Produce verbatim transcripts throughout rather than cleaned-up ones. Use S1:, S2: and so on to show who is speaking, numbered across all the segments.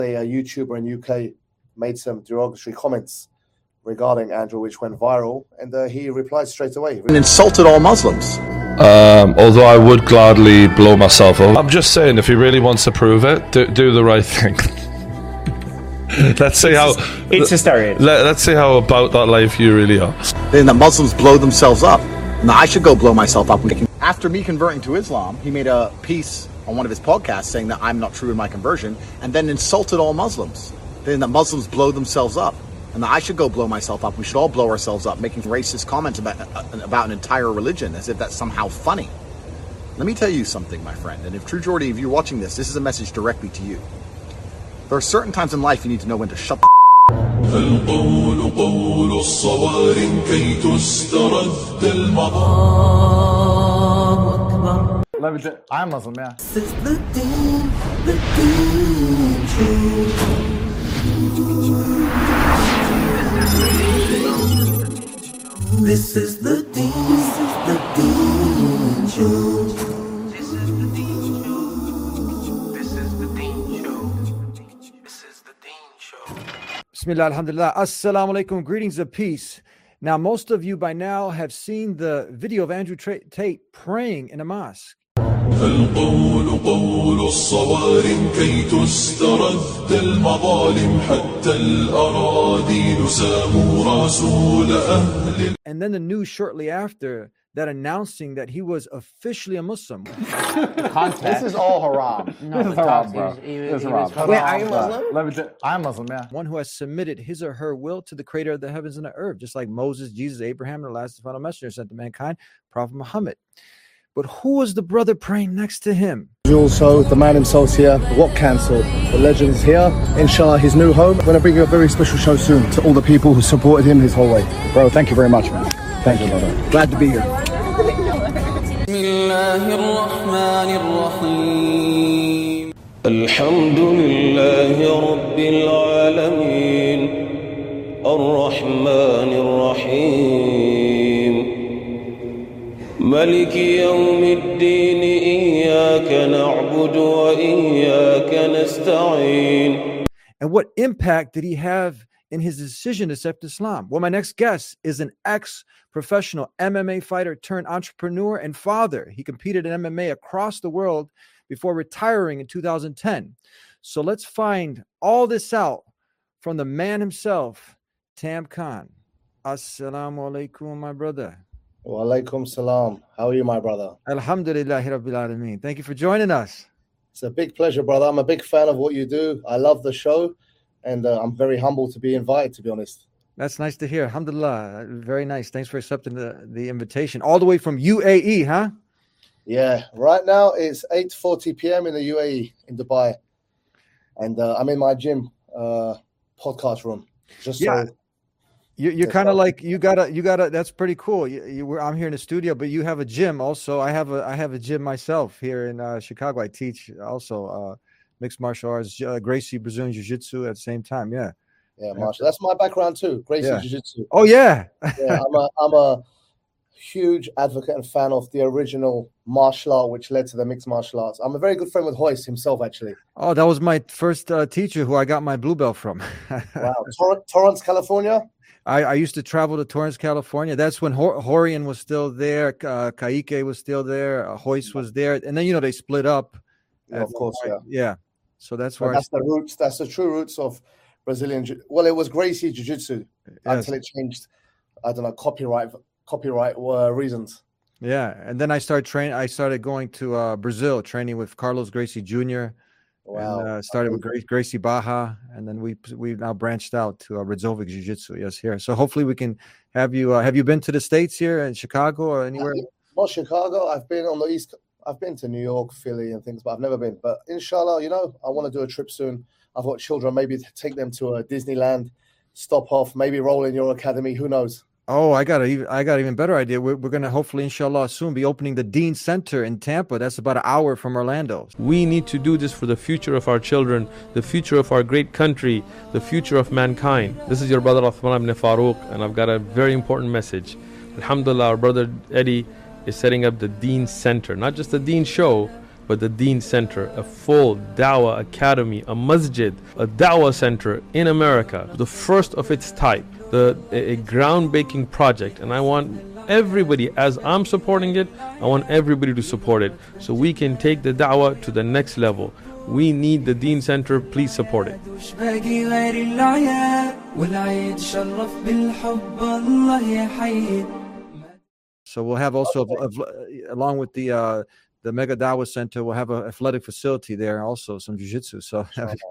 S1: A, a YouTuber in U K made some derogatory comments regarding Andrew, which went viral, and uh, he replied straight away.
S2: And insulted all Muslims.
S3: Um, although I would gladly blow myself up. I'm just saying, if he really wants to prove it, do, do the right thing. Let's see how
S4: it's hysteria.
S3: Let, let's see how about that life you really are.
S2: Then the Muslims blow themselves up. Now I should go blow myself up. After me converting to Islam, he made a piece on one of his podcasts saying that I'm not true in my conversion, and then insulted all Muslims. Then the Muslims blow themselves up. And I should go blow myself up. We should all blow ourselves up, making racist comments about, uh, about an entire religion as if that's somehow funny. Let me tell you something, my friend. And if True Geordie, if you're watching this, this is a message directly to you. There are certain times in life you need to know when to shut the
S5: القول قول الصوارم كي تسترد المضار.
S6: Let me tell you, I'm Muslim, yeah.
S7: This is the deen, the deen show. This is the deen, the deen show. This is the deen show. This is the deen show. This is the deen show.
S8: Bismillah, alhamdulillah. Assalamu alaikum. Greetings of peace. Now, most of you by now have seen the video of Andrew Tate praying in a mosque.
S5: القول قول الصوارم كي تسترد المظالم حتى الأراضي ساموا رسول أهل.
S8: And then the news shortly after that announcing that he was officially a Muslim.
S6: This is all haram.
S4: No,
S6: this is
S4: the
S6: haram,
S4: talk
S6: bro.
S4: is- he-
S6: This is
S4: he
S6: haram.
S4: was- Wait, are you Muslim?
S6: Let me tell you, I'm Muslim, yeah.
S8: One who has submitted his or her will to the creator of the heavens and the earth, just like Moses, Jesus, Abraham, and the last and final messenger sent to mankind, Prophet Muhammad. But who was the brother praying next to him?
S1: Also, the man himself's here. What cancelled? The legend is here. Inshallah, his new home. I'm going to bring you a very special show soon to all the people who supported him his whole way.
S2: Bro, thank you very much, man.
S1: Thank you, brother. Glad to be here.
S5: الحمد لله رب العالمين الرحمن الرحيم ملك يوم الدين إياك نعبد وإياك نستعين.
S8: And what impact did he have in his decision to accept Islam? Well, my next guest is an ex-professional M M A fighter turned entrepreneur and father. He competed in M M A across the world before retiring in two thousand ten. So let's find all this out from the man himself, Tam Khan. Assalamu alaikum, my brother.
S1: Wa alaikum salam. How are you, my brother?
S8: Alhamdulillah Rabbil Alameen. Thank you for joining us.
S1: It's a big pleasure, brother. I'm a big fan of what you do. I love the show, and uh, I'm very humbled to be invited, to be honest.
S8: That's nice to hear. Alhamdulillah. Very nice. Thanks for accepting the, the invitation. All the way from U A E, huh?
S1: Yeah, right now it's eight forty p.m. in the U A E, in Dubai. And uh, I'm in my gym uh, podcast room. Just
S8: Yeah.
S1: so
S8: You, you're
S1: Yes,
S8: kind of
S1: sir.
S8: like you gotta you gotta. That's pretty cool. You, you were, I'm here in the studio, but you have a gym also. I have a I have a gym myself here in uh, Chicago. I teach also uh, mixed martial arts, uh, Gracie Brazilian Jiu Jitsu at the same time. Yeah.
S1: yeah, Marshall. That's my background too. Gracie
S8: Yeah.
S1: Jiu-Jitsu.
S8: Oh yeah.
S1: Yeah, I'm a I'm a huge advocate and fan of the original martial art, which led to the mixed martial arts. I'm a very good friend with Hoist himself, actually.
S8: Oh, that was my first uh, teacher who I got my blue belt from.
S1: Wow, Tor- Torrance, California.
S8: I, I used to travel to Torrance, California. That's when Hor- Horian was still there, uh, Kaike was still there, uh, Hoist was there, and then you know they split up.
S1: Yeah, of course, yeah.
S8: Yeah. So that's
S1: But
S8: where
S1: that's the roots. That's the true roots of Brazilian. Jiu- Well, it was Gracie Jiu-Jitsu
S8: Yes.
S1: until it changed. I don't know, copyright copyright uh, reasons.
S8: I, yeah, and then I started training. I started going to uh, Brazil, training with Carlos Gracie Junior
S1: Wow.
S8: And uh, started with Gra- Gracie Baja, and then we we now branched out to uh, Redzovic Jiu Jitsu. Yes, here. So hopefully we can have you. Uh, have you been to the States here in Chicago or anywhere?
S1: Not Chicago. I've been on the east. I've been to New York, Philly, and things, but I've never been. But inshallah, you know, I want to do a trip soon. I've got children. Maybe take them to a Disneyland, stop off, maybe roll in your academy. Who knows?
S8: Oh, I got a even I got an even better idea. We're we're gonna hopefully, inshallah, soon be opening the Dean Center in Tampa. That's about an hour from Orlando.
S9: We need to do this for the future of our children, the future of our great country, the future of mankind. This is your brother Uthman ibn Farouk, and I've got a very important message. Alhamdulillah, our brother Eddie is setting up the Dean Center, not just the Dean Show, but the Deen Center, a full Dawah academy, a masjid, a Dawah center in America, the first of its type, the a, a groundbreaking project. And I want everybody, as I'm supporting it, I want everybody to support it so we can take the Dawah to the next level. We need the Deen Center. Please support it.
S8: So we'll have also, along with the uh, the Mega Dawah Center, we'll have an athletic facility there, also some jiu-jitsu. So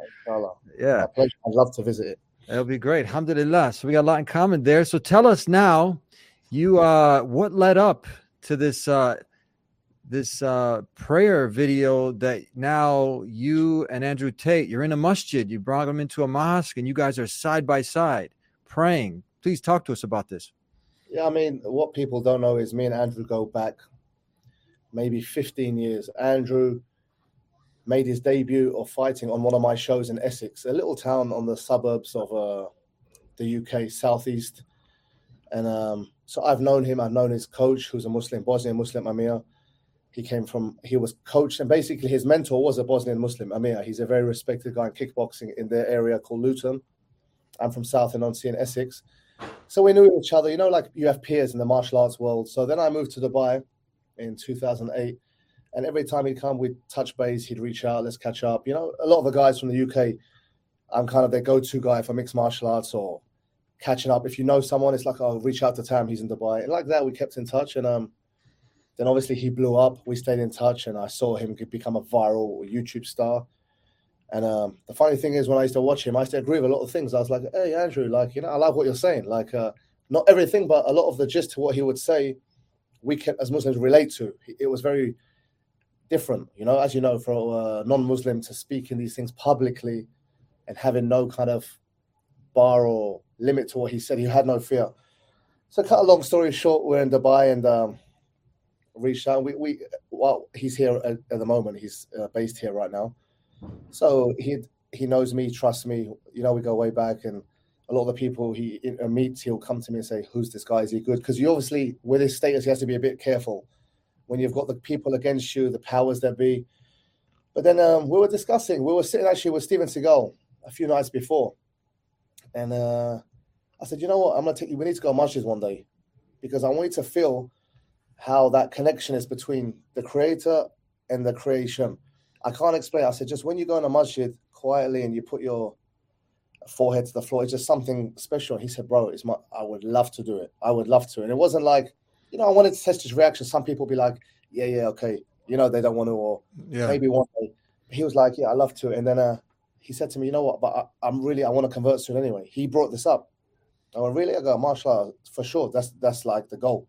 S8: yeah,
S1: I'd love to visit it.
S8: That'll be great. Alhamdulillah. So we got a lot in common there. So tell us now, you uh, what led up to this uh, this uh, prayer video that now you and Andrew Tate, you're in a masjid, you brought him into a mosque, and you guys are side by side praying. Please talk to us about this.
S1: Yeah, I mean, what people don't know is me and Andrew go back maybe fifteen years. Andrew made his debut of fighting on one of my shows in Essex, a little town on the suburbs of uh, the U K, southeast. And um, so I've known him. I've known his coach, who's a Muslim, Bosnian Muslim, Amir. He came from, he was coached, and basically his mentor was a Bosnian Muslim, Amir. He's a very respected guy in kickboxing in their area called Luton. I'm from South-in-on-Sea in Essex. So we knew each other, you know, like you have peers in the martial arts world. So then I moved to Dubai in two thousand eight. And every time he'd come, we'd touch base, he'd reach out, let's catch up. You know, a lot of the guys from the U K, I'm kind of their go-to guy for mixed martial arts or catching up. If you know someone, it's like, I'll reach out to Tam, he's in Dubai. And like that, we kept in touch. And um, then obviously he blew up. We stayed in touch, and I saw him become a viral YouTube star. And um, the funny thing is, when I used to watch him, I used to agree with a lot of things. I was like, hey, Andrew, like, you know, I love what you're saying. Like, uh, not everything, but a lot of the gist to what he would say, we can, as Muslims, relate to. It was very different, you know, as you know, for a non-Muslim to speak in these things publicly and having no kind of bar or limit to what he said. He had no fear. So cut a long story short, we're in Dubai and um, reached out. We, we, well, he's here at, at the moment. He's uh, based here right now. So he he knows me, trusts me. You know, we go way back, and a lot of the people he uh, meets, he'll come to me and say, "Who's this guy? Is he good?" Because you obviously, with his status, he has to be a bit careful when you've got the people against you, the powers that be. But then um, we were discussing. We were sitting actually with Steven Seagal a few nights before, and uh, I said, "You know what? I'm gonna take you. We need to go to masjid one day, because I want you to feel how that connection is between the creator and the creation." I can't explain. I said, just when you go in a masjid quietly and you put your forehead to the floor, it's just something special. He said, bro, it's my, I would love to do it. I would love to. And it wasn't like, you know, I wanted to test his reaction. Some people be like, yeah, yeah, okay. You know, they don't want to, or
S8: yeah.
S1: maybe one day. He was like, yeah, I love to. And then uh, he said to me, you know what, but I, I'm really, I want to convert soon anyway. He brought this up. I went, really? I go, mashallah, for sure. That's, that's like the goal.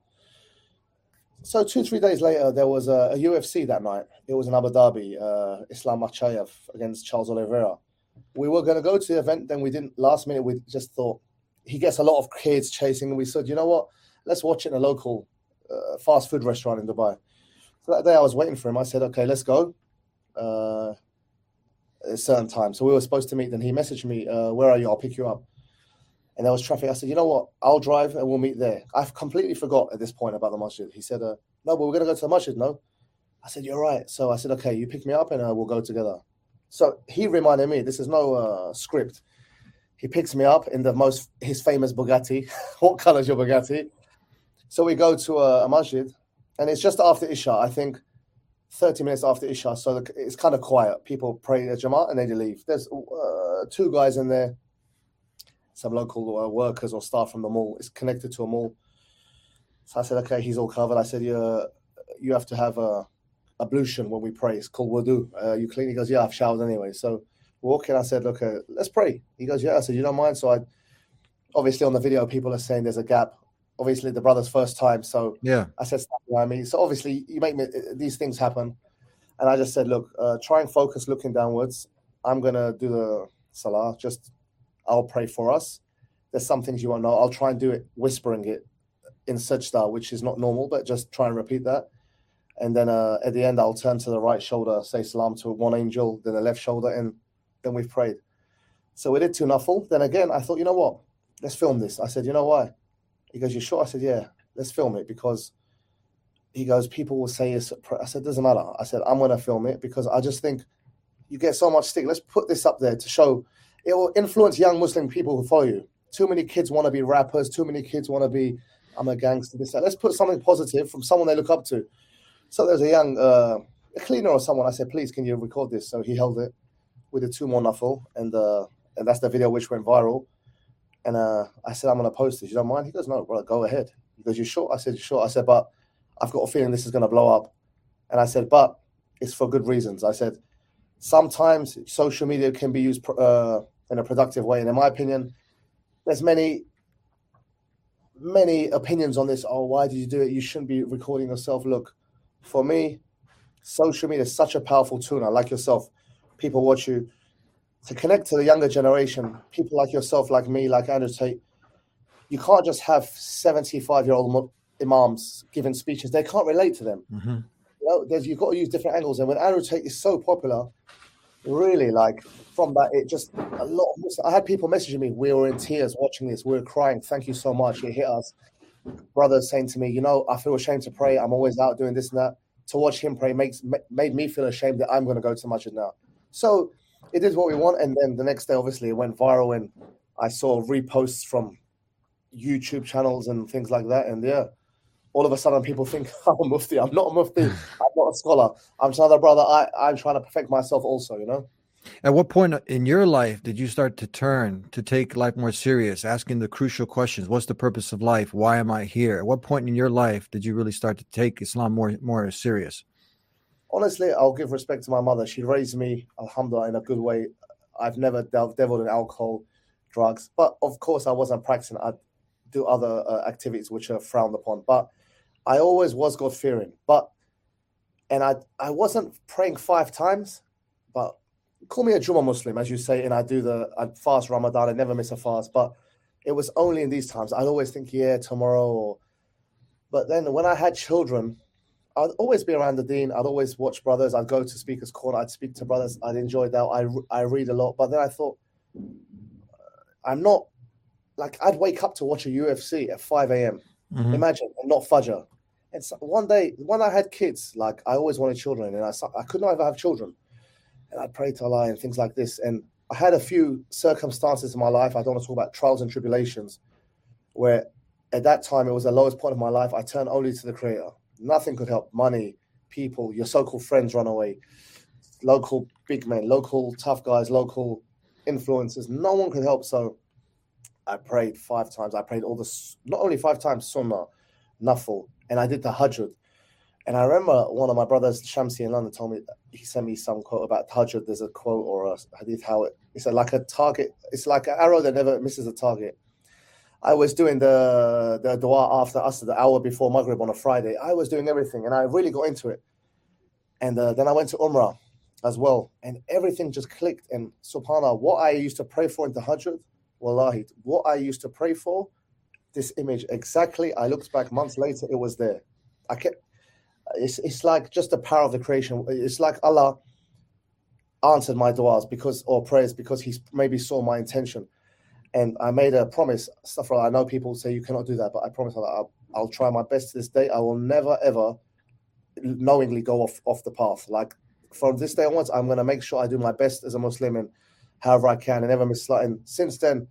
S1: So two, three days later, there was a, a U F C that night. It was in Abu Dhabi, uh, Islam Makhachev against Charles Oliveira. We were going to go to the event, then we didn't. Last minute, we just thought, he gets a lot of kids chasing, and we said, you know what, let's watch it in a local uh, fast food restaurant in Dubai. So that day I was waiting for him. I said, okay, let's go. Uh, at a certain time. So we were supposed to meet. Then he messaged me, uh, where are you? I'll pick you up. And there was traffic. I said, you know what? I'll drive and we'll meet there. I've completely forgot at this point about the masjid. He said, uh, no, but we're going to go to the masjid, no? I said, you're right. So I said, okay, you pick me up and uh, we'll go together. So he reminded me, this is no uh, script. He picks me up in the most, his famous Bugatti. What color is your Bugatti? So we go to a, a masjid, and it's just after Isha, I think thirty minutes after Isha. So the, it's kind of quiet. People pray the Jamaat and they leave. There's uh, two guys in there. Some local uh, workers or staff from the mall. It's connected to a mall. So I said, okay, he's all covered. I said, yeah, you have to have a ablution when we pray. It's called wudu. Uh, you clean? He goes, yeah, I've showered anyway. So walking, I said, look, uh, let's pray. He goes, yeah. I said, you don't mind? So I, obviously on the video, people are saying there's a gap. Obviously the brother's first time. So
S8: yeah,
S1: I said, stand behind me. So obviously you make me, these things happen. And I just said, look, uh, try and focus looking downwards. I'm going to do the salah. Just, I'll pray for us. There's some things you won't know. I'll try and do it, whispering it in sajda, which is not normal, but just try and repeat that. And then uh, at the end, I'll turn to the right shoulder, say salam to one angel, then the left shoulder, and then we've prayed. So we did two nafil. Then again, I thought, you know what? Let's film this. I said, you know why? He goes, you sure? I said, yeah, let's film it, because he goes, people will say it's. I said, doesn't matter. I said, I'm going to film it because I just think you get so much stick. Let's put this up there to show it will influence young Muslim people who follow you. Too many kids want to be rappers. Too many kids want to be, I'm a gangster. This, that. Let's put something positive from someone they look up to. So there's a young uh, a cleaner or someone. I said, please, can you record this? So he held it with the two more knuffle, and uh, and that's the video which went viral. And uh, I said, I'm going to post this. You don't mind? He goes, no, brother, go ahead. He goes, you sure? I said, you sure? I said, but I've got a feeling this is going to blow up. And I said, but it's for good reasons. I said, sometimes social media can be used uh, in a productive way. And in my opinion, there's many, many opinions on this. Oh, why did you do it? You shouldn't be recording yourself. Look, for me, social media is such a powerful tool. I like yourself. People watch you. To connect to the younger generation, people like yourself, like me, like Andrew Tate, you can't just have seventy-five-year-old imams giving speeches. They can't relate to them.
S8: Mm-hmm.
S1: You know, there's, you've got to use different angles. And when Andrew Tate is so popular, really, like, from that, it just, a lot of, I had people messaging me, we were in tears watching this, we were crying, thank you so much, it hit us. Brothers saying to me, you know, I feel ashamed to pray, I'm always out doing this and that. To watch him pray makes made me feel ashamed that I'm going to go to masjid now. So it is what we want. And then the next day, obviously, it went viral, and I saw reposts from YouTube channels and things like that. And yeah, all of a sudden people think I'm a mufti. I'm not a mufti. I'm not a scholar. I'm just another brother. I, I'm trying to perfect myself also, you know?
S8: At what point in your life did you start to turn to take life more serious, asking the crucial questions? What's the purpose of life? Why am I here? At what point in your life did you really start to take Islam more, more serious?
S1: Honestly, I'll give respect to my mother. She raised me, alhamdulillah, in a good way. I've never dealt, deviled in alcohol, drugs. But of course, I wasn't practicing. I'd do other uh, activities which are frowned upon. But I always was God-fearing. But, and I I wasn't praying five times, but call me a Jummah Muslim, as you say, and I do the, I fast Ramadan, I never miss a fast. But it was only in these times. I'd always think, yeah, tomorrow. Or, but then when I had children, I'd always be around the deen. I'd always watch brothers. I'd go to Speaker's Corner. I'd speak to brothers. I'd enjoy that. I, I read a lot. But then I thought, I'm not, like, I'd wake up to watch a U F C at five a.m. Mm-hmm. Imagine, and not Fajr. And so one day, when I had kids, like, I always wanted children, and I, I could not ever have children. And I'd pray to Allah and things like this. And I had a few circumstances in my life, I don't want to talk about trials and tribulations, where at that time, it was the lowest point of my life. I turned only to the Creator. Nothing could help. Money, people, your so-called friends run away, local big men, local tough guys, local influencers. No one could help. So I prayed five times. I prayed all this, not only five times, sunnah, nafil, and I did the tahajjud. And I remember one of my brothers, Shamsi in London, told me, he sent me some quote about tahajjud. There's a quote or a hadith, how it, it's like a target. It's like an arrow that never misses a target. I was doing the, the dua after us, the hour before Maghrib on a Friday. I was doing everything, and I really got into it. And uh, then I went to Umrah as well, and everything just clicked. And subhanAllah, what I used to pray for in Tahajjud, wallahi, what I used to pray for, this image exactly, I looked back months later, it was there. I kept, it's, it's like just the power of the creation. It's like Allah answered my duas because, or prayers because he maybe saw my intention. And I made a promise, stuff like that. I know people say you cannot do that, but I promise I'll, I'll try my best to this day. I will never, ever knowingly go off, off the path. Like, from this day onwards, I'm going to make sure I do my best as a Muslim and however I can and never miss slight. And since then,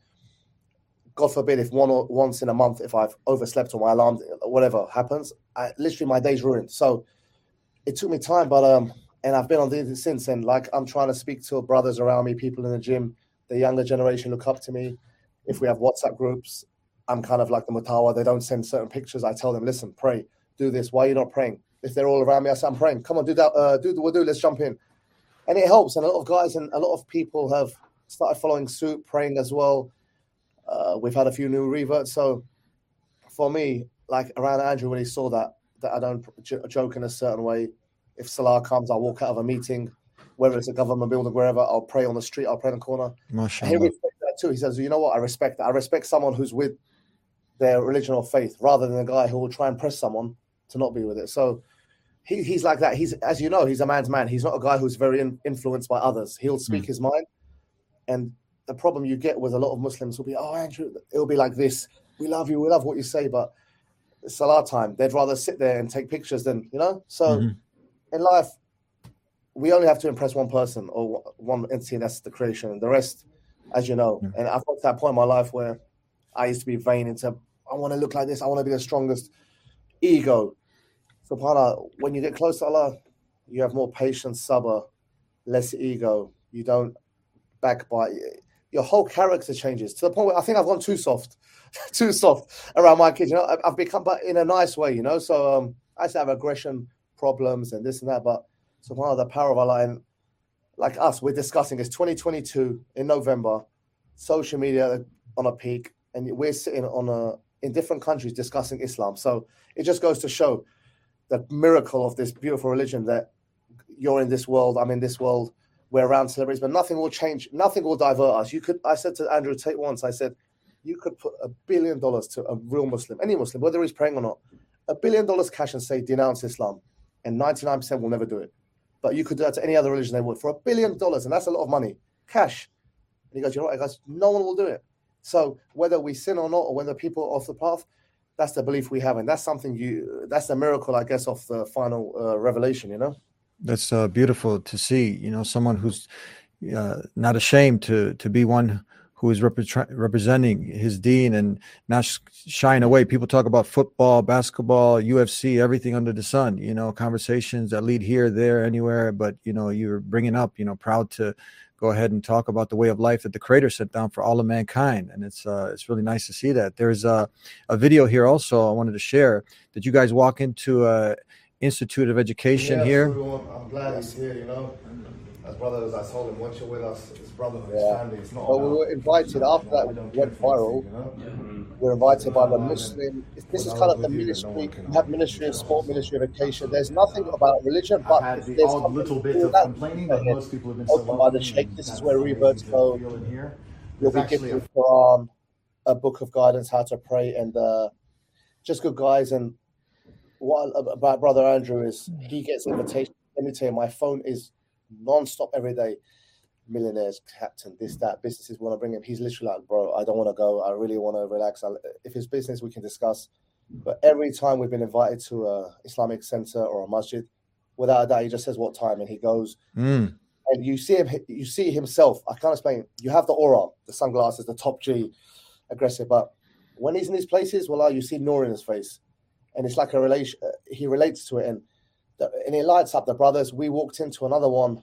S1: God forbid, if one or once in a month, if I've overslept or my alarm, whatever happens, I, literally my day's ruined. So it took me time, but um, and I've been on this since. And like, I'm trying to speak to brothers around me, people in the gym, the younger generation look up to me. If we have WhatsApp groups, I'm kind of like the mutawa. They don't send certain pictures. I tell them, listen, pray, do this. Why are you not praying? If they're all around me, I say, I'm praying. Come on, do that. Uh, do the wudu. Let's jump in. And it helps. And a lot of guys and a lot of people have started following suit, praying as well. Uh, we've had a few new reverts. So for me, like around Andrew, when he saw that, that I don't j- joke in a certain way. If Salah comes, I'll walk out of a meeting, whether it's a government building, wherever, I'll pray on the street, I'll pray in the corner.
S8: Mashallah.
S1: He respects that too. He says, you know what? I respect that. I respect someone who's with their religion or faith rather than a guy who will try and press someone to not be with it. So he, he's like that. He's, as you know, he's a man's man. He's not a guy who's very in, influenced by others. He'll speak mm. his mind. And the problem you get with a lot of Muslims will be, oh, Andrew, it'll be like this. We love you. We love what you say. But Salah time. They'd rather sit there and take pictures than, you know? So
S8: Mhm.
S1: in life, we only have to impress one person or one entity, and that's the creation. And the rest, as you know, and I've got to that point in my life where I used to be vain into, I want to look like this, I want to be the strongest. Ego. SubhanAllah, when you get close to Allah, you have more patience, sabr, less ego. You don't backbite. Your whole character changes to the point where I think I've gone too soft, too soft around my kids. You know, I've, I've become, but in a nice way, you know. So um, I used to have aggression problems and this and that, but SubhanAllah, the power of Allah, and like us, we're discussing. It's twenty twenty-two in November, social media on a peak, and we're sitting on a in different countries discussing Islam. So it just goes to show the miracle of this beautiful religion, that you're in this world, I'm in this world, we're around celebrities, but nothing will change, nothing will divert us. You could, I said to Andrew Tate once, I said, you could put a billion dollars to a real Muslim, any Muslim, whether he's praying or not, a billion dollars cash and say, denounce Islam, and ninety-nine percent will never do it. But you could do that to any other religion they would for a billion dollars, and that's a lot of money, cash. And he goes, you know what? He goes, no one will do it. So whether we sin or not, or whether people are off the path, that's the belief we have, and that's something you. That's the miracle, I guess, of the final uh, revelation. You know,
S8: That's uh, beautiful to see. You know, someone who's uh, not ashamed to to be one who is repre- representing his deen and not sh- shying away. People talk about football, basketball, U F C, everything under the sun. You know, conversations that lead here, there, anywhere. But you know, you're bringing up. You know, proud to go ahead and talk about the way of life that the Creator sent down for all of mankind, and it's uh, it's really nice to see that. There's a a video here also I wanted to share. Did you guys walk into a Institute of Education
S1: yeah,
S8: here?
S1: I'm glad he's here. You know, as brothers, I told him once you're with us, his brother, his Yeah. family. It's not.
S8: Oh,
S1: But we were invited after that. We went viral. We're invited by the Muslim. This is kind of the ministry. We have Ministry of Sport, Ministry of Education. There's nothing about religion, but
S2: I've had the
S1: there's
S2: odd
S1: something
S2: little bit
S1: all
S2: of
S1: that
S2: complaining, but
S1: ahead.
S2: most people have been so
S1: Open by the
S2: welcoming
S1: Sheikh.
S2: and
S1: This is
S2: have
S1: where
S2: a really
S1: reverts
S2: good
S1: go.
S2: feel in here.
S1: You'll
S2: There's
S1: be
S2: actually
S1: given Quran, a book of guidance, how to pray, and uh, just good guys. And what about Brother Andrew is he gets invitations. Let me tell you, my phone is non-stop every day. Millionaires, captain, this, that, businesses want to bring him. He's literally like, bro, I don't want to go. I really want to relax. I, if it's business, we can discuss. But every time we've been invited to a Islamic center or a masjid, without a doubt, he just says what time and he goes.
S8: Mm.
S1: And you see him, you see himself. I can't explain. You have the aura, the sunglasses, the top G, aggressive. But when he's in these places, well, you see Noor in his face, and it's like a relation. Uh, he relates to it, and the, and it lights up the brothers. We walked into another one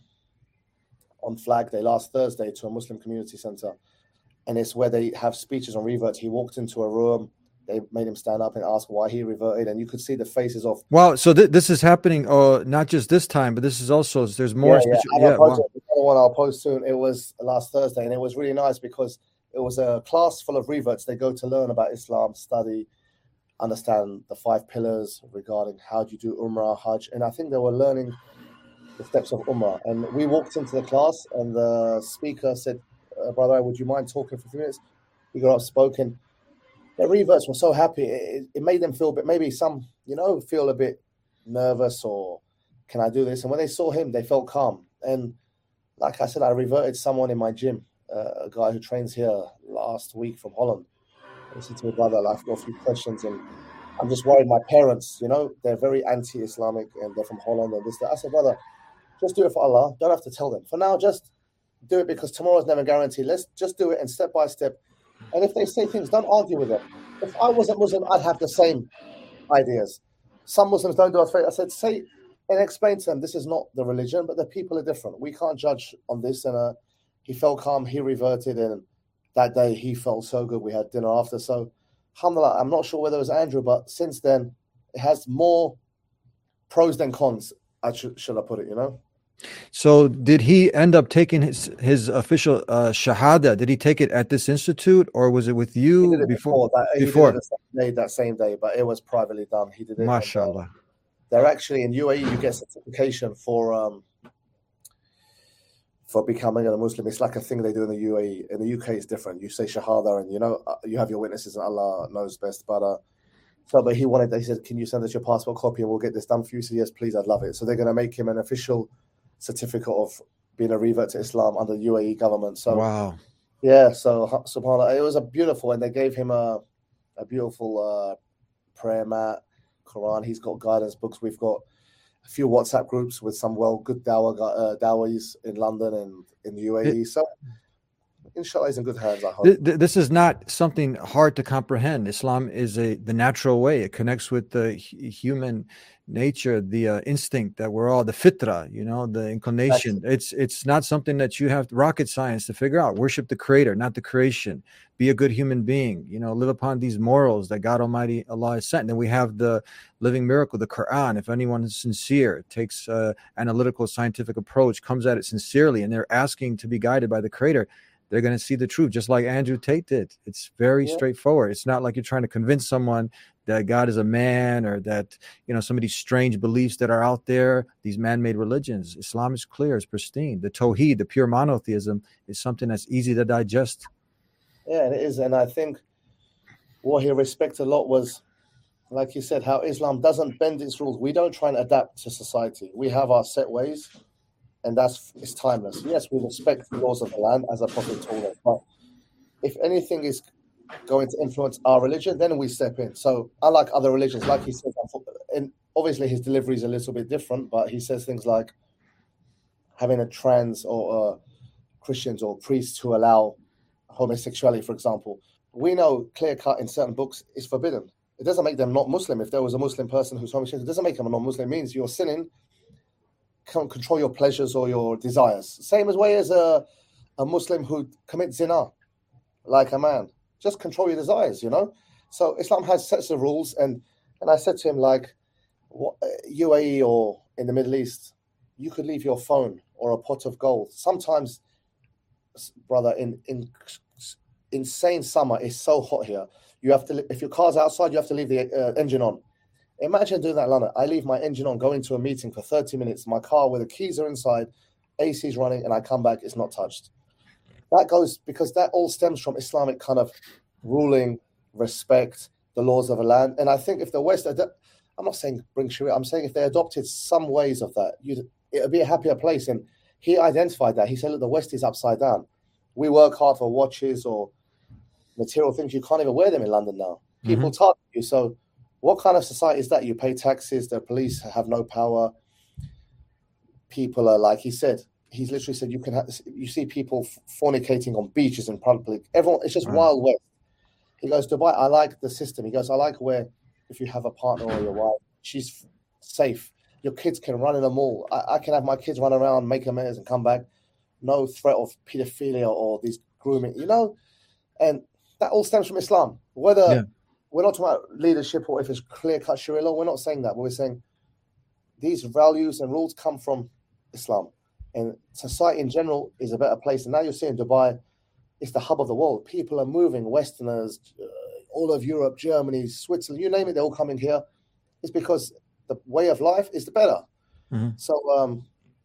S1: on Flag Day last Thursday to a Muslim community center, and it's where they have speeches on revert. He walked into a room. They made him stand up and ask why he reverted, and you could see the faces of.
S8: Wow. So th- this is happening, uh, not just this time, but this is also there's more.
S1: Yeah, yeah.
S8: Speci-
S1: And
S8: yeah,
S1: I'll post
S8: wow.
S1: it. The other one I'll post soon. It was last Thursday, and it was really nice because it was a class full of reverts. They go to learn about Islam, study, understand the five pillars regarding how do you do Umrah, Hajj, and I think they were learning the steps of Umrah. And we walked into the class, and the speaker said, uh, "Brother, would you mind talking for a few minutes?" He got up, spoken. The reverts were so happy. It, it made them feel a bit, maybe some, you know, feel a bit nervous or can I do this? And when they saw him, they felt calm. And like I said, I reverted someone in my gym, uh, a guy who trains here last week from Holland. I said to my brother, I've got a few questions and I'm just worried. My parents, you know, they're very anti-Islamic and they're from Holland and this, that. I said, brother, just do it for Allah. Don't have to tell them. For now, just do it because tomorrow's never guaranteed. Let's just do it and step by step. And if they say things, don't argue with them. If I wasn't Muslim, I'd have the same ideas. Some Muslims don't do us favor. I said, say and explain to them, this is not the religion, but the people are different. We can't judge on this. And uh, he felt calm. He reverted. And that day, he felt so good. We had dinner after. So, alhamdulillah, I'm not sure whether it was Andrew, but since then, it has more pros than cons, I should, should I put it, you know?
S8: So did he end up taking his his official uh, shahada? Did he take it at this institute, or was it with
S1: He
S8: you
S1: did it
S8: before?
S1: before, that, he
S8: Before,
S1: did it the same day, that same day, but it was privately done. He did it.
S8: mashallah.
S1: They're actually in U A E. You get certification for um for becoming a Muslim. It's like a thing they do in the U A E. In the U K, it's different. You say shahada, and you know uh, you have your witnesses, and Allah knows best. But uh, so, but he wanted. They said, "Can you send us your passport copy, and we'll get this done for you?" So yes, please, I'd love it. So they're going to make him an official certificate of being a revert to Islam under the U A E government. So
S8: Wow.
S1: yeah, so subhanAllah, it was a beautiful, and they gave him a a beautiful uh, prayer mat, Quran. He's got guidance books. We've got a few WhatsApp groups with some well good dawah uh, dawahis in London and in the U A E. It, so, inshallah, he's in good hands, I hope.
S8: Th- th- this is not something hard to comprehend. Islam is a the natural way. It connects with the h- human nature, the uh, instinct that we're all, the fitra, you know, the inclination. That's, it's it's not something that you have rocket science to figure out. Worship the creator, not the creation. Be a good human being, you know, live upon these morals that God Almighty Allah has sent. And then we have the living miracle, the Quran. If anyone is sincere, takes an analytical, scientific approach, comes at it sincerely, and they're asking to be guided by the creator, they're going to see the truth, just like Andrew Tate did. It's very yeah. straightforward. It's not like you're trying to convince someone that God is a man, or that, you know, some of these strange beliefs that are out there, these man-made religions. Islam is clear, it's pristine. The Tawheed, the pure monotheism, is something that's easy to digest.
S1: Yeah, it is. And I think what he respected a lot was, like you said, how Islam doesn't bend its rules. We don't try and adapt to society. We have our set ways, and that's it's timeless. Yes, we respect the laws of the land, as a prophet told us, but if anything is going to influence our religion, then we step in. So unlike other religions, like he said, and obviously his delivery is a little bit different, but he says things like having a trans or uh, Christians or priests who allow homosexuality, for example. We know clear cut in certain books is forbidden. It doesn't make them not Muslim. If there was a Muslim person who's homosexual, it doesn't make them a non-Muslim. It means you're sinning, can't control your pleasures or your desires. Same as way as a, a Muslim who commits zina, like a man. Just control your desires, you know? So Islam has sets of rules. And, and I said to him, like, what, U A E or in the Middle East, you could leave your phone or a pot of gold. Sometimes, brother, in, in insane summer, it's so hot here. You have to, if your car's outside, you have to leave the uh, engine on. Imagine doing that in London. I leave my engine on, go into a meeting for thirty minutes. My car where the keys are inside, A C's running, and I come back, it's not touched. That goes because that all stems from Islamic kind of ruling, respect, the laws of a land. And I think if the West, ad- I'm not saying bring Sharia, I'm saying if they adopted some ways of that, you'd, it would be a happier place. And he identified that. He said, look, the West is upside down. We work hard for watches or material things. You can't even wear them in London now. People mm-hmm. target you. So what kind of society is that? You pay taxes, the police have no power. People are, like he said, he's literally said, you can have, you see people fornicating on beaches in public. Everyone, it's just right. Wild West. He goes, Dubai, I like the system. He goes, I like where if you have a partner or your wife, she's safe. Your kids can run in a mall. I, I can have my kids run around, make amends and come back. No threat of pedophilia or these grooming, you know? And that all stems from Islam. Whether yeah. we're not talking about leadership or if it's clear-cut Sharia law, we're not saying that. But we're saying these values and rules come from Islam. And society in general is a better place. And now you're seeing Dubai, it's the hub of the world. People are moving, Westerners, uh, all of Europe, Germany, Switzerland, you name it, they're all coming here. It's because the way of life is the better. Mm-hmm. So um,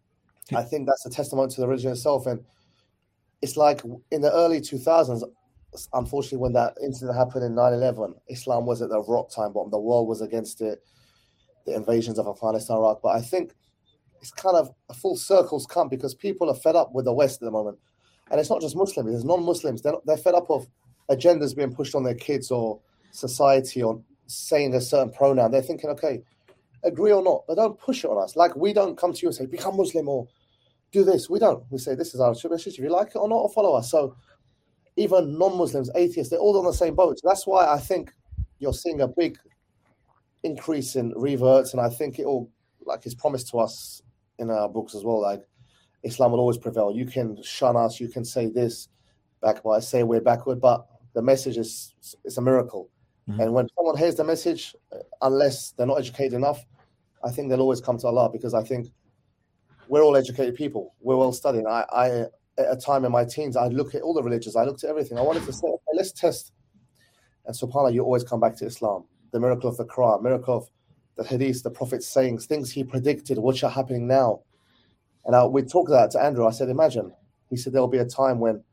S1: I think that's a testament to the religion itself. And it's like in the early two thousands, unfortunately, when that incident happened in nine eleven, Islam was at the rock time bottom. The world was against it, the invasions of Afghanistan, Iraq. But I think it's kind of a full circle's come because people are fed up with the West at the moment. And it's not just Muslims, there's non-Muslims. They're, they're fed up of agendas being pushed on their kids or society or saying a certain pronoun. They're thinking, okay, agree or not, but don't push it on us. Like we don't come to you and say, become Muslim or do this. We don't. We say, this is our message. If you like it or not, or follow us. So even non-Muslims, atheists, they're all on the same boat. So that's why I think you're seeing a big increase in reverts. And I think it all, like is promised to us in our books as well, like Islam will always prevail. You can shun us, you can say this, backbite, say we're backward, but the message is it's a miracle. Mm-hmm. And when someone hears the message, unless they're not educated enough, I think they'll always come to Allah because I think we're all educated people. We're well studied. I, I at a time in my teens, I look at all the religions, I looked at everything. I wanted to say, okay, let's test. And subhanAllah, you always come back to Islam. The miracle of the Quran, miracle of the Hadith, the Prophet's sayings, things he predicted, which are happening now. And I, we talked that to Andrew. I said, imagine. He said, there'll be a time when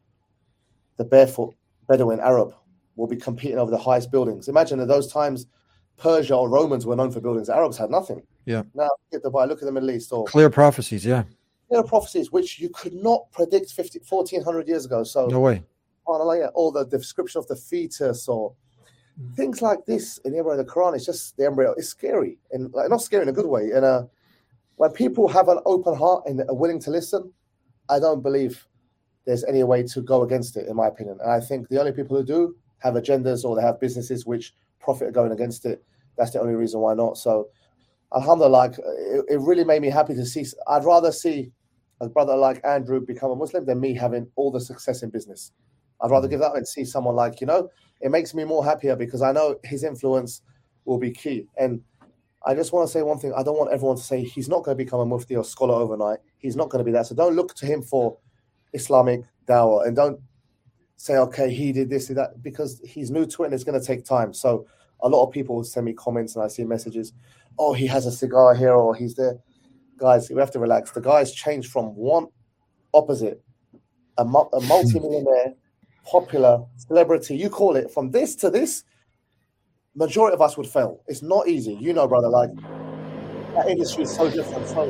S1: the barefoot Bedouin Arab will be competing over the highest buildings. Imagine at those times, Persia or Romans were known for buildings. The Arabs had nothing.
S8: Yeah.
S1: Now, look at Dubai, look at the Middle East. Or,
S8: clear prophecies, yeah.
S1: Clear prophecies, which you could not predict fourteen hundred years ago. So,
S8: no way.
S1: Or the description of the fetus or things like this in the embryo of the Quran, it's just the embryo. It's scary, and like, not scary in a good way. And uh, when people have an open heart and are willing to listen, I don't believe there's any way to go against it, in my opinion. And I think the only people who do have agendas or they have businesses which profit are going against it. That's the only reason why not. So, alhamdulillah, like, it, it really made me happy to see. I'd rather see a brother like Andrew become a Muslim than me having all the success in business. I'd rather give that and see someone like, you know, it makes me more happier because I know his influence will be key. And I just want to say one thing. I don't want everyone to say he's not going to become a mufti or scholar overnight. He's not going to be that. So don't look to him for Islamic dawah and don't say, okay, he did this, did that, because he's new to it and it's going to take time. So a lot of people send me comments and I see messages, oh, he has a cigar here or he's there. Guys, we have to relax. The guy's changed from one opposite, a, a multi-millionaire, popular celebrity, you call it, from this to this. Majority of us would fail. It's not easy. You know, brother, like, that industry is so different. So,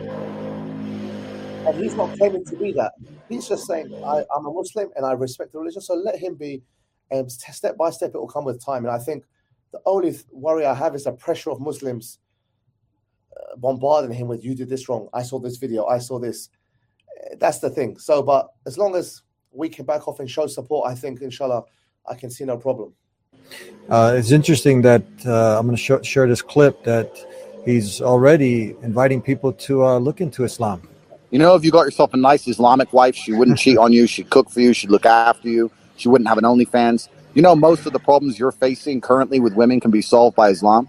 S1: and he's not claiming to be that. He's just saying, I, I'm a Muslim and I respect the religion, so let him be. And step by step, it will come with time. And I think the only th- worry I have is the pressure of Muslims uh, bombarding him with, you did this wrong, I saw this video, I saw this. That's the thing. So, but as long as we can back off and show support, I think, inshallah, I can see no problem.
S8: Uh, it's interesting that uh, I'm going to sh- share this clip that he's already inviting people to uh, look into Islam.
S2: You know, if you got yourself a nice Islamic wife, she wouldn't cheat on you. She'd cook for you. She'd look after you. She wouldn't have an OnlyFans. You know, most of the problems you're facing currently with women can be solved by Islam.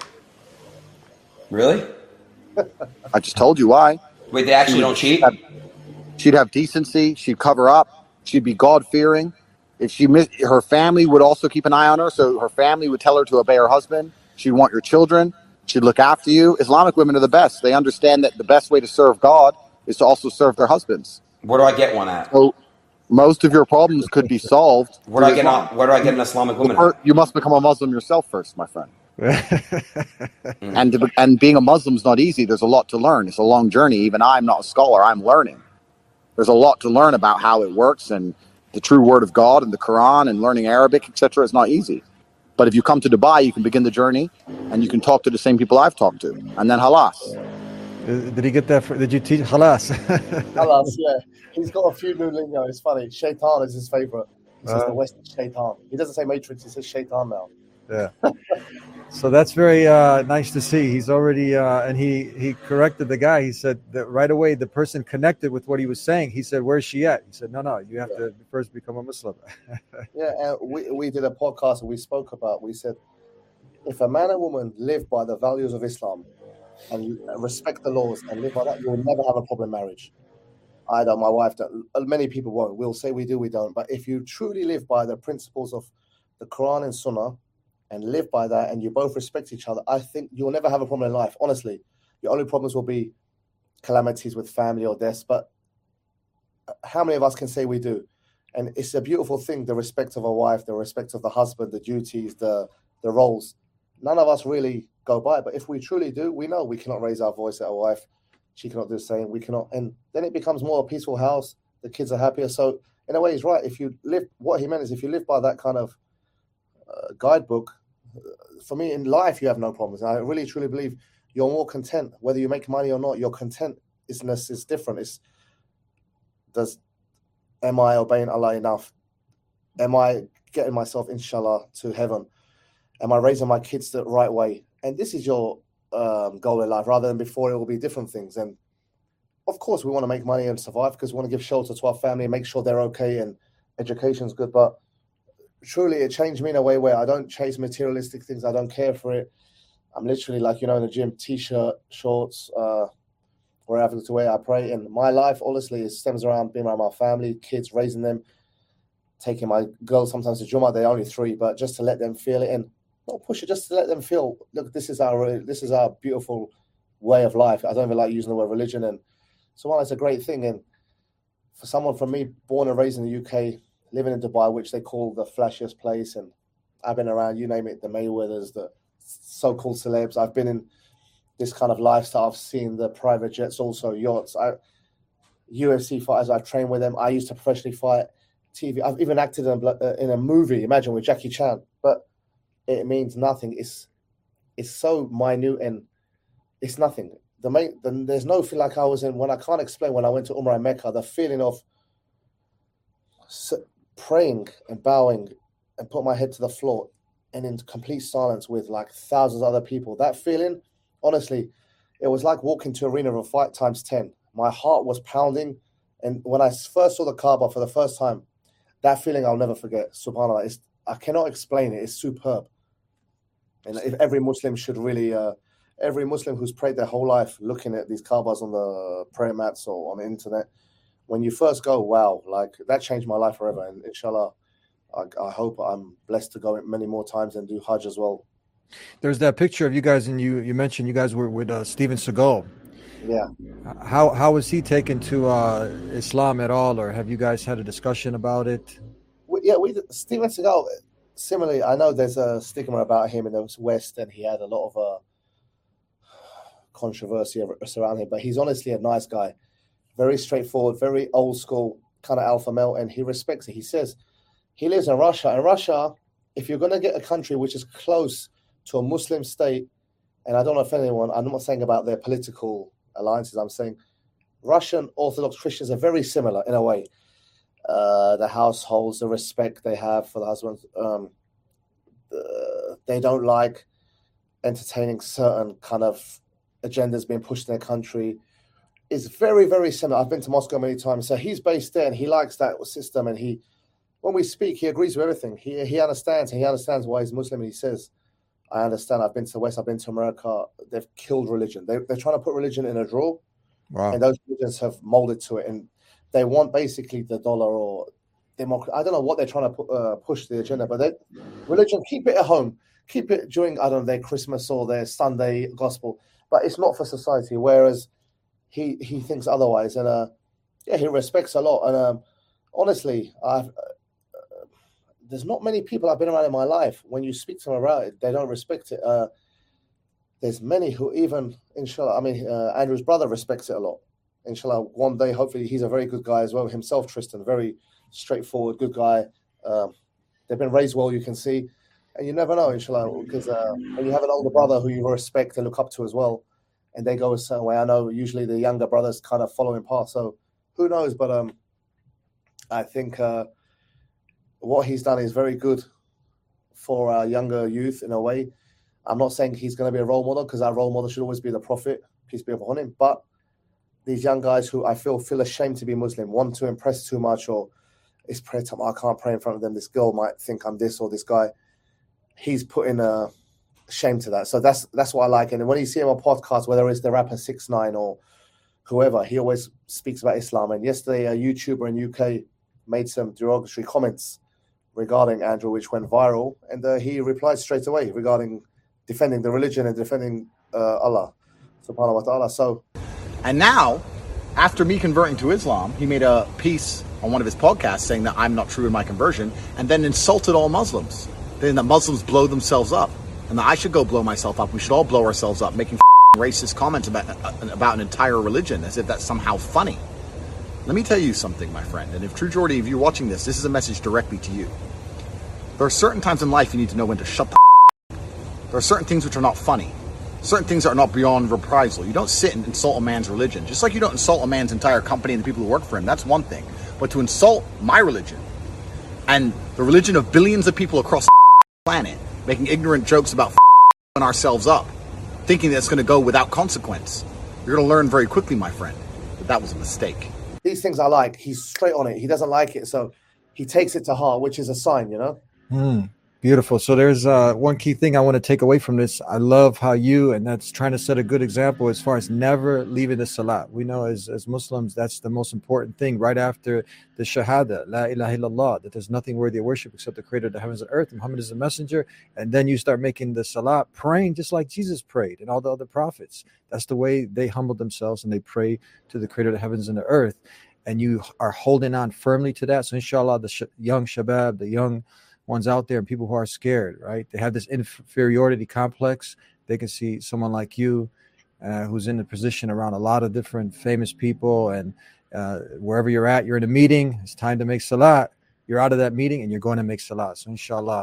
S10: Really?
S2: I just told you why.
S10: Wait, they actually don't cheat?
S2: She'd have, she'd have decency. She'd cover up. She'd be God-fearing. If she missed, her family would also keep an eye on her. So her family would tell her to obey her husband. She'd want your children. She'd look after you. Islamic women are the best. They understand that the best way to serve God is to also serve their husbands.
S10: Where do I get one at?
S2: So most of your problems could be solved.
S10: Where do I get an, where do I get an Islamic woman?
S2: At? You must become a Muslim yourself first, my friend. and to, and being a Muslim is not easy. There's a lot to learn. It's a long journey. Even I'm not a scholar. I'm learning. There's a lot to learn about how it works and the true word of God and the Quran and learning Arabic, et cetera. Is not easy. But if you come to Dubai, you can begin the journey and you can talk to the same people I've talked to. And then halas.
S8: Did he get that? For, did you teach halas?
S1: Halas, yeah. He's got a few new lingo. It's funny. Shaitan is his favorite. He says uh, the Western shaitan. He doesn't say matrix. He says shaitan now.
S8: Yeah. So that's very uh, nice to see. He's already, uh, and he, he corrected the guy. He said that right away, the person connected with what he was saying. He said, where's she at? He said, no, no, you have yeah. to first become a Muslim.
S1: yeah, and we, we did a podcast and we spoke about, we said, if a man and woman live by the values of Islam and respect the laws and live by that, you'll never have a problem in marriage. I don't, my wife don't, many people won't. We'll say we do, we don't. But if you truly live by the principles of the Quran and Sunnah, and live by that, and you both respect each other, I think you'll never have a problem in life. Honestly, your only problems will be calamities with family or deaths. But how many of us can say we do? And it's a beautiful thing, the respect of a wife, the respect of the husband, the duties, the the roles. None of us really go by it. But if we truly do, we know we cannot raise our voice at our wife. She cannot do the same. We cannot. And then it becomes more a peaceful house. The kids are happier. So in a way, he's right. If you live, what he meant is if you live by that kind of uh, guidebook, for me in life, you have no problems. And I really, truly believe you're more content, whether you make money or not. Your contentness is different. It's does, am I obeying Allah enough? Am I getting myself, inshallah, to heaven? Am I raising my kids the right way? And this is your um, goal in life, rather than before it will be different things. And of course, we want to make money and survive because we want to give shelter to our family and make sure they're okay and education's good. But truly, it changed me in a way where I don't chase materialistic things. I don't care for it. I'm literally like, you know, in the gym, t-shirt, shorts, uh, wherever to wear, I pray. And my life, honestly, it stems around being around my family, kids, raising them, taking my girls sometimes to Jummah. They're only three, but just to let them feel it and not push it, just to let them feel, look, this is our this is our beautiful way of life. I don't even like using the word religion. And so, well, it's a great thing. And for someone from me, born and raised in the U K, living in Dubai, which they call the flashiest place, and I've been around, you name it, the Mayweathers, the so-called celebs. I've been in this kind of lifestyle. I've seen the private jets, also yachts. I, U F C fighters, I've trained with them. I used to professionally fight T V. I've even acted in a, in a movie, imagine, with Jackie Chan. But it means nothing. It's it's so minute and it's nothing. The main, the, there's no feel like I was in when I can't explain when I went to Umrah in Mecca. The feeling of praying and bowing and put my head to the floor and in complete silence with like thousands of other people. That feeling, honestly, it was like walking to arena of a fight times ten. My heart was pounding, and when I first saw the Kaaba for the first time, that feeling I'll never forget. SubhanAllah, it's, I cannot explain it. It's superb, and if every Muslim should really. Uh, Every Muslim who's prayed their whole life looking at these Kaabas on the prayer mats or on the internet, when you first go, wow, like that changed my life forever. And inshallah, I, I hope I'm blessed to go many more times and do Hajj as well.
S8: There's that picture of you guys, and you you mentioned you guys were with uh, Steven Seagal.
S1: Yeah.
S8: How how was he taken to uh, Islam at all, or have you guys had a discussion about it?
S1: We, yeah, we Steven Seagal. Similarly, I know there's a stigma about him in the West, and he had a lot of. Uh, controversy surrounding him, but he's honestly a nice guy, very straightforward, very old school kind of alpha male, and he respects it. He says he lives in Russia, and Russia, if you're going to get a country which is close to a Muslim state, and I don't know if anyone, I'm not saying about their political alliances, I'm saying Russian Orthodox Christians are very similar in a way. Uh, the households, the respect they have for the husbands, um, the, they don't like entertaining certain kind of agendas being pushed in their country. Is very, very similar. I've been to Moscow many times, so he's based there, and he likes that system. And he, when we speak, he agrees with everything. He he understands, and he understands why he's Muslim. And he says, "I understand. I've been to the West. I've been to America. They've killed religion. They, they're trying to put religion in a drawer,
S8: wow.
S1: and those religions have molded to it. And they want basically the dollar or democracy. I don't know what they're trying to put, uh, push the agenda, but they, religion, keep it at home, keep it during I don't know their Christmas or their Sunday gospel." But it's not for society. Whereas he he thinks otherwise, and uh, yeah, he respects a lot. And um, honestly, I've, uh, there's not many people I've been around in my life. When you speak to them about it, they don't respect it. Uh, there's many who even, inshallah, I mean, uh, Andrew's brother respects it a lot. Inshallah, one day, hopefully, he's a very good guy as well. Himself, Tristan, very straightforward, good guy. Um, they've been raised well, you can see. And you never know, inshallah, because uh, when you have an older brother who you respect and look up to as well, and they go a certain way, I know usually the younger brothers kind of follow in path. So who knows? But um, I think uh, what he's done is very good for our younger youth in a way. I'm not saying he's going to be a role model, because our role model should always be the Prophet, peace be upon him. But these young guys who I feel feel ashamed to be Muslim, want to impress too much, or it's prayer time, I can't pray in front of them. This girl might think I'm this or this guy. He's putting a shame to that. So that's that's what I like. And when you see him on podcasts, whether it's the rapper six nine or whoever, he always speaks about Islam. And yesterday, a YouTuber in U K made some derogatory comments regarding Andrew, which went viral. And uh, he replied straight away regarding defending the religion and defending uh, Allah, subhanahu wa ta'ala. So,
S2: and now, after me converting to Islam, he made a piece on one of his podcasts saying that I'm not true in my conversion, and then insulted all Muslims. Then the Muslims blow themselves up, and that I should go blow myself up. We should all blow ourselves up, making racist comments about about an entire religion as if that's somehow funny. Let me tell you something, my friend, and if True Geordie, if you're watching this, this is a message directly to you. There are certain times in life you need to know when to shut the f***. There are certain things which are not funny. Certain things are not beyond reprisal. You don't sit and insult a man's religion. Just like you don't insult a man's entire company and the people who work for him. That's one thing. But to insult my religion and the religion of billions of people across the planet, making ignorant jokes about f***ing ourselves up, thinking that's going to go without consequence, you're going to learn very quickly, my friend, that that was a mistake.
S1: These things I like. He's straight on it. He doesn't like it, so he takes it to heart, which is a sign, you know?
S8: Mm, beautiful. So there's uh, one key thing I want to take away from this. I love how you, and that's trying to set a good example as far as never leaving the salat. We know as, as Muslims, that's the most important thing right after the shahada, la ilaha illallah, that there's nothing worthy of worship except the creator of the heavens and earth. Muhammad is a messenger. And then you start making the salat, praying just like Jesus prayed and all the other prophets. That's the way they humbled themselves and they pray to the creator of the heavens and the earth. And you are holding on firmly to that. So inshallah, the sh- young shabab, the young ones out there and people who are scared, right? They have this inferiority complex. They can see someone like you uh, who's in a position around a lot of different famous people, and uh, wherever you're at, you're in a meeting, it's time to make salat. You're out of that meeting and you're going to make salat. So inshallah,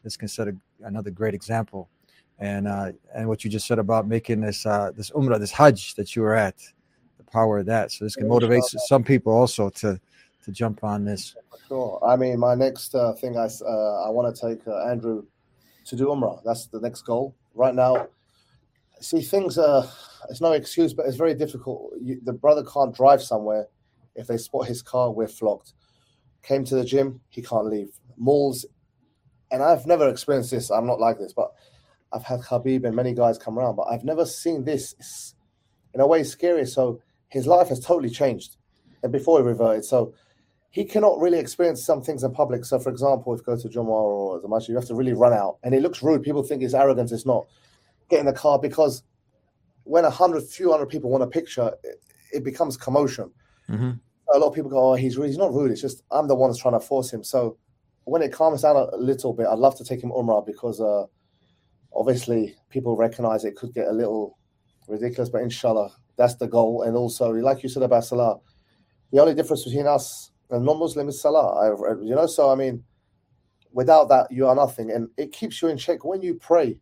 S8: this can set a, another great example. And uh, and what you just said about making this uh, this umrah, this hajj that you were at, the power of that. So this can motivate some people also to to jump on this.
S1: Sure. I mean, my next uh, thing, I uh, I want to take uh, Andrew to do umrah. That's the next goal. Right now, see, things are, it's no excuse, but it's very difficult. You, the brother can't drive somewhere. If they spot his car, we're flogged. Came to the gym, he can't leave. Malls, and I've never experienced this. I'm not like this, but I've had Khabib and many guys come around, but I've never seen this. It's, in a way, scary. So his life has totally changed, and before he reverted. So he cannot really experience some things in public. So, for example, if you go to Jummah or the masjid, you have to really run out. And it looks rude. People think it's arrogance. It's not. Get in the car, because when a hundred, few hundred people want a picture, it, it becomes commotion.
S8: Mm-hmm.
S1: A lot of people go, oh, he's rude. He's not rude. It's just I'm the one that's trying to force him. So when it calms down a little bit, I'd love to take him Umrah, because uh, obviously people recognize it could get a little ridiculous. But inshallah, that's the goal. And also, like you said about Salah, the only difference between us and non-Muslim is Salah. I, you know, so I mean, without that, you are nothing. And it keeps you in check. When you pray,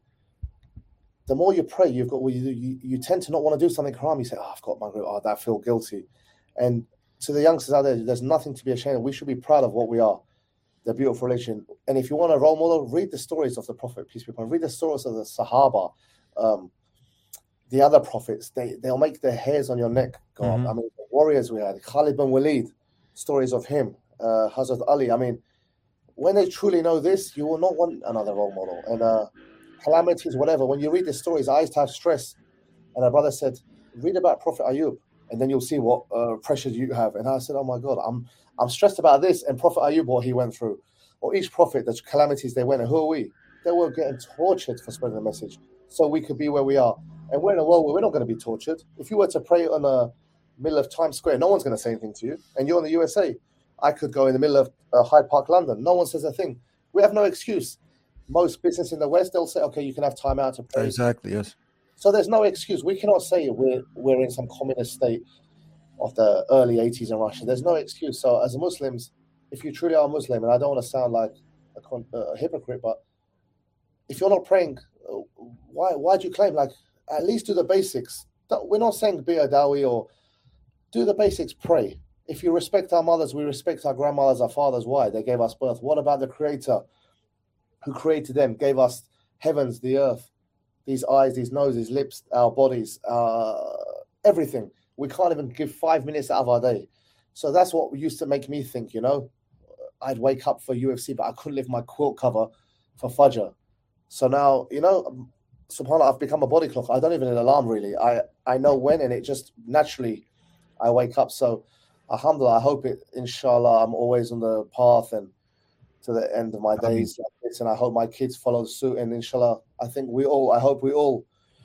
S1: the more you pray, you've got well, you, you you tend to not want to do something haram. You say, oh, I've got my oh, I feel guilty. And to the youngsters out there, there's nothing to be ashamed of. We should be proud of what we are, the beautiful religion. And if you want a role model, read the stories of the Prophet, peace be upon him. Read the stories of the Sahaba, um, the other prophets. They, they'll make their hairs on your neck go
S8: Mm-hmm.
S1: up. I mean, the warriors we had, Khalid bin Walid, stories of him, uh, Hazrat Ali. I mean, when they truly know this, you will not want another role model. And uh, calamities, whatever. When you read the stories, I used to have stress. And a brother said, read about Prophet Ayub, and then you'll see what uh, pressures you have. And I said, oh my God, I'm I'm stressed about this. And Prophet Ayub, what he went through. Or each prophet, the calamities they went. And who are we? They were getting tortured for spreading the message, so we could be where we are. And we're in a world where we're not going to be tortured. If you were to pray on the middle of Times Square, no one's going to say anything to you. And you're in the U S A. I could go in the middle of uh, Hyde Park, London. No one says a thing. We have no excuse. Most business in the West, they'll say, okay, you can have time out to pray.
S8: Exactly, yes.
S1: So there's no excuse. We cannot say we're we're in some communist state of the early eighties in Russia. There's no excuse. So as Muslims, if you truly are Muslim, and I don't want to sound like a, con- a hypocrite, but if you're not praying, why why do you claim? Like, at least do the basics. We're not saying be a dawi, or do the basics, pray. If you respect our mothers, we respect our grandmothers, our fathers. Why? They gave us birth. What about the Creator who created them, gave us heavens, the earth, these eyes, these noses, lips, our bodies, uh, everything. We can't even give five minutes out of our day. So that's what used to make me think, you know, I'd wake up for U F C, but I couldn't lift my quilt cover for Fajr. So now, you know, subhanAllah, I've become a body clock. I don't even need an alarm, really. I, I know when, and it just naturally, I wake up. So, alhamdulillah, I hope it, inshallah, I'm always on the path and to the end of my days like this, and I hope my kids follow suit. And inshallah, I think we all, I hope we all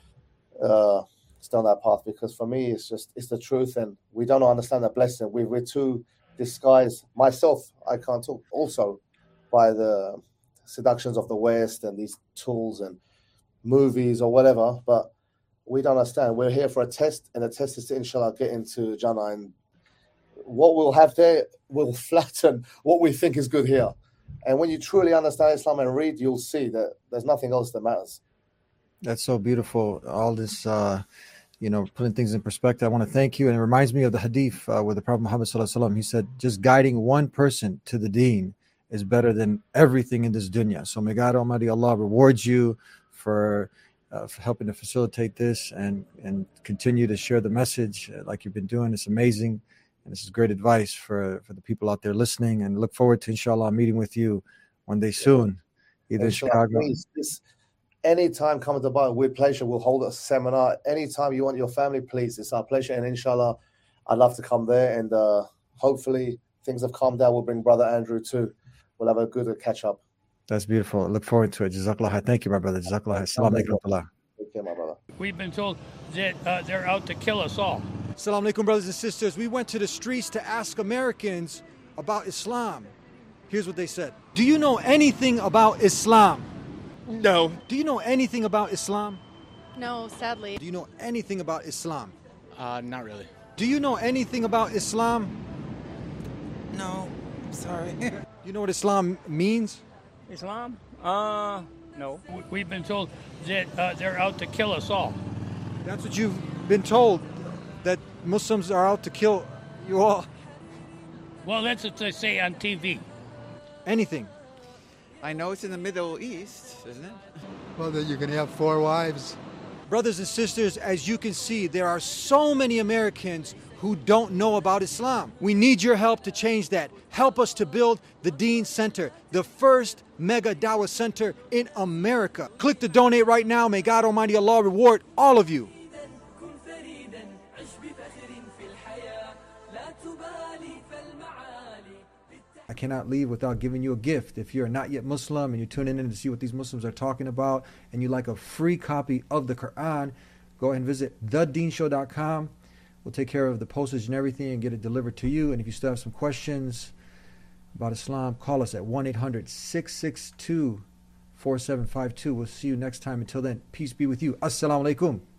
S1: uh, stay on that path, because for me, it's just, it's the truth, and we don't understand the blessing. We, we're too disguised. Myself, I can't talk also by the seductions of the West and these tools and movies or whatever, but we don't understand. We're here for a test, and the test is to, inshallah, get into Jannah, and what we'll have there will flatten what we think is good here. And when you truly understand Islam and read, you'll see that there's nothing else that matters.
S8: That's so beautiful. All this, uh, you know, putting things in perspective. I want to thank you. And it reminds me of the hadith uh, where the Prophet Muhammad sallallahu alaihi wasallam, he said, just guiding one person to the deen is better than everything in this dunya. So may God Almighty Allah reward you for, uh, for helping to facilitate this and, and continue to share the message uh, like you've been doing. It's amazing. And this is great advice for, for the people out there listening, and look forward to, inshallah, meeting with you one day soon, either
S1: Inshallah,
S8: in Chicago.
S1: Please, this, anytime come to Dubai, with pleasure. We'll hold a seminar. Anytime you want your family, please. It's our pleasure. And inshallah, I'd love to come there. And uh, hopefully things have calmed down. We'll bring Brother Andrew too. We'll have a good catch up.
S8: That's beautiful. I look forward to it. Jazakallah. Thank you, my brother. Jazakallah. Assalamu alaikum.
S1: Take care, my brother.
S11: We've been told that uh, they're out to kill us all.
S8: Assalamu alaikum, brothers and sisters. We went to the streets to ask Americans about Islam. Here's what they said. Do you know anything about Islam?
S12: No.
S8: Do you know anything about Islam?
S13: No, sadly.
S8: Do you know anything about Islam?
S12: Uh, not really.
S8: Do you know anything about Islam?
S12: No. Sorry.
S8: You know what Islam means?
S11: Islam? Uh, no. We've been told that uh, they're out to kill us all.
S8: That's what you've been told, that Muslims are out to kill you all.
S11: Well, that's what they say on T V.
S8: Anything.
S13: I know it's in the Middle East, isn't it?
S14: Well, then you can have four wives.
S8: Brothers and sisters, as you can see, there are so many Americans who don't know about Islam. We need your help to change that. Help us to build the Deen Center, the first mega Dawah center in America. Click to donate right now. May God Almighty Allah reward all of you. I cannot leave without giving you a gift. If you're not yet Muslim and you're tuning in to see what these Muslims are talking about and you like a free copy of the Quran, go ahead and visit the deen show dot com. We'll take care of the postage and everything and get it delivered to you. And if you still have some questions about Islam, call us at one eight hundred, six six two, four seven five two. We'll see you next time. Until then, peace be with you. Assalamu alaikum.